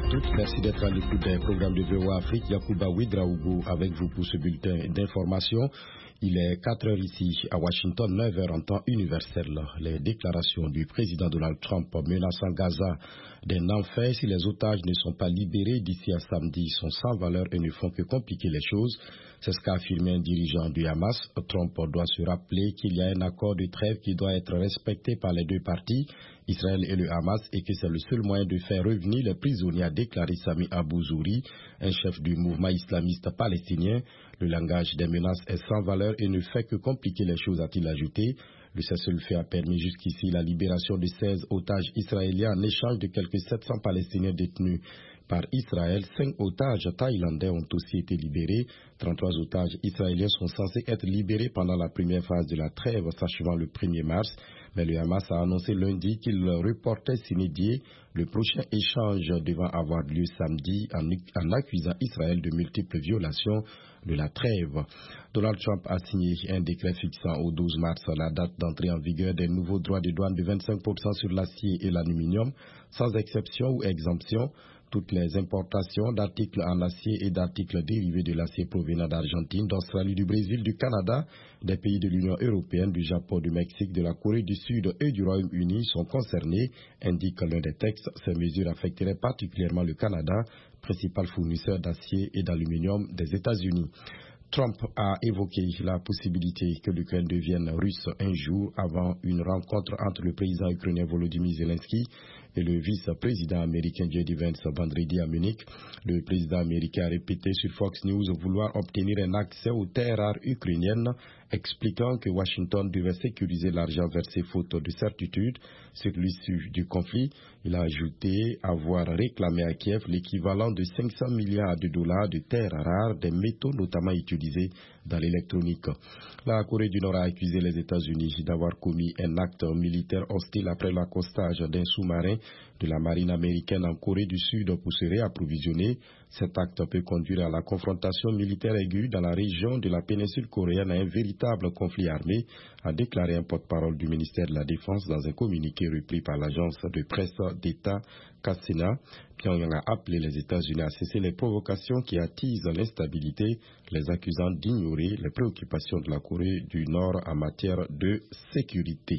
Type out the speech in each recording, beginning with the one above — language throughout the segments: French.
toutes, merci d'être à l'écoute des programmes de VOA Afrique. Yacouba Ouedraogo avec vous pour ce bulletin d'information. Il est 4 heures ici à Washington, 9 heures en temps universel. Les déclarations du président Donald Trump menaçant Gaza d'un enfer si les otages ne sont pas libérés d'ici à samedi sont sans valeur et ne font que compliquer les choses. C'est ce qu'a affirmé un dirigeant du Hamas. Trump doit se rappeler qu'il y a un accord de trêve qui doit être respecté par les deux parties, Israël et le Hamas, et que c'est le seul moyen de faire revenir les prisonniers, a déclaré Sami Abu Zouri, un chef du mouvement islamiste palestinien. Le langage des menaces est sans valeur et ne fait que compliquer les choses, a-t-il ajouté. Le cessez-le-feu a permis jusqu'ici la libération de 16 otages israéliens en échange de quelques 700 Palestiniens détenus par Israël. 5 otages thaïlandais ont aussi été libérés. 33 otages israéliens sont censés être libérés pendant la première phase de la trêve s'achevant le 1er mars. Mais le Hamas a annoncé lundi qu'il reportait sine die le prochain échange devant avoir lieu samedi en accusant Israël de multiples violations de la trêve. Donald Trump a signé un décret fixant au 12 mars la date d'entrée en vigueur des nouveaux droits de douane de 25% sur l'acier et l'aluminium, sans exception ou exemption. Toutes les importations d'articles en acier et d'articles dérivés de l'acier provenant d'Argentine, d'Australie, du Brésil, du Canada, des pays de l'Union européenne, du Japon, du Mexique, de la Corée du Sud et du Royaume-Uni sont concernés, indique l'un des textes. Ces mesures affecteraient particulièrement le Canada, principal fournisseur d'acier et d'aluminium des États-Unis. Trump a évoqué la possibilité que l'Ukraine devienne russe un jour avant une rencontre entre le président ukrainien Volodymyr Zelensky et le vice-président américain J.D. Vance vendredi à Munich. Le président américain a répété sur Fox News vouloir obtenir un accès aux terres rares ukrainiennes, expliquant que Washington devait sécuriser l'argent versé faute de certitude sur l'issue du conflit. Il a ajouté avoir réclamé à Kiev l'équivalent de 500 milliards de dollars de terres rares, des métaux notamment utilisés dans l'électronique. La Corée du Nord a accusé les États-Unis d'avoir commis un acte militaire hostile après l'accostage d'un sous-marin de la marine américaine en Corée du Sud pour se réapprovisionner. Cet acte peut conduire à la confrontation militaire aiguë dans la région de la péninsule coréenne, à un véritable conflit armé, a déclaré un porte-parole du ministère de la Défense dans un communiqué repris par l'agence de presse d'État KCNA. Pyongyang a appelé les États-Unis à cesser les provocations qui attisent l'instabilité, les accusant d'ignorer les préoccupations de la Corée du Nord en matière de sécurité.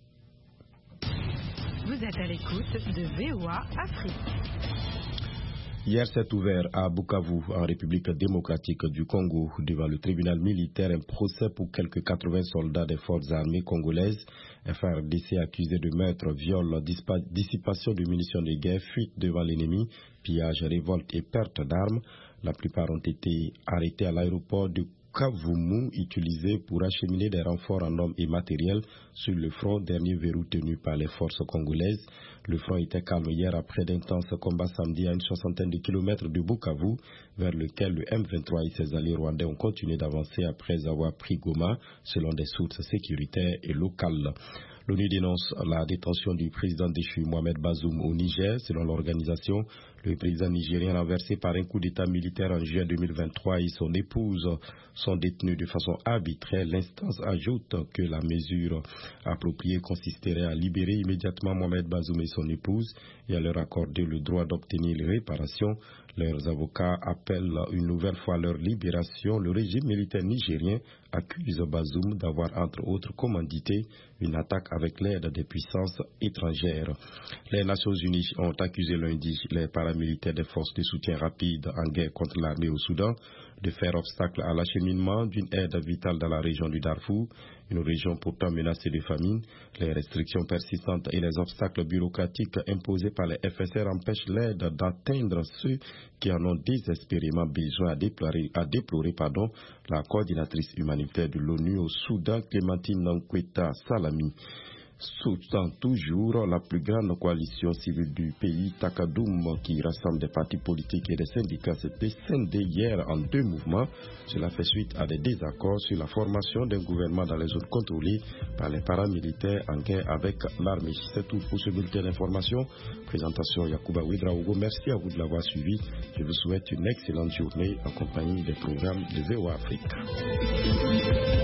Vous êtes à l'écoute de VOA Afrique. Hier s'est ouvert à Bukavu, en République démocratique du Congo, devant le tribunal militaire, un procès pour quelques 80 soldats des forces armées congolaises. FARDC accusé de meurtre, viol, dissipation de munitions de guerre, fuite devant l'ennemi, pillage, révolte et perte d'armes. La plupart ont été arrêtés à l'aéroport de Kavumu, utilisé pour acheminer des renforts en hommes et matériel sur le front, dernier verrou tenu par les forces congolaises. Le front était calme hier après d'intenses combats samedi à une soixantaine de kilomètres de Bukavu, vers lequel le M23 et ses alliés rwandais ont continué d'avancer après avoir pris Goma, selon des sources sécuritaires et locales. L'ONU dénonce la détention du président déchu Mohamed Bazoum au Niger. Selon l'organisation, le président nigérien renversé par un coup d'État militaire en juin 2023 et son épouse sont détenus de façon arbitraire. L'instance ajoute que la mesure appropriée consisterait à libérer immédiatement Mohamed Bazoum et son épouse et à leur accorder le droit d'obtenir les réparations. Leurs avocats appellent une nouvelle fois leur libération. Le régime militaire nigérien accuse Bazoum d'avoir entre autres commandité une attaque avec l'aide des puissances étrangères. Les Nations Unies ont accusé lundi les paramilitaires des forces de soutien rapide en guerre contre l'armée au Soudan de faire obstacle à l'acheminement d'une aide vitale dans la région du Darfour, une région pourtant menacée de famine. Les restrictions persistantes et les obstacles bureaucratiques imposés par les FSR empêchent l'aide d'atteindre ceux qui en ont désespérément besoin, a déploré la coordinatrice humanitaire de l'ONU au Soudan, Clémentine Nkweta Salami. Soutenant toujours la plus grande coalition civile du pays, Takadoum, qui rassemble des partis politiques et des syndicats, s'était scindé hier en deux mouvements. Cela fait suite à des désaccords sur la formation d'un gouvernement dans les zones contrôlées par les paramilitaires en guerre avec l'armée. C'est tout pour ce bulletin d'information. Présentation Yacouba Ouedraogo. Merci à vous de l'avoir suivi. Je vous souhaite une excellente journée en compagnie des programmes de VOA Afrique.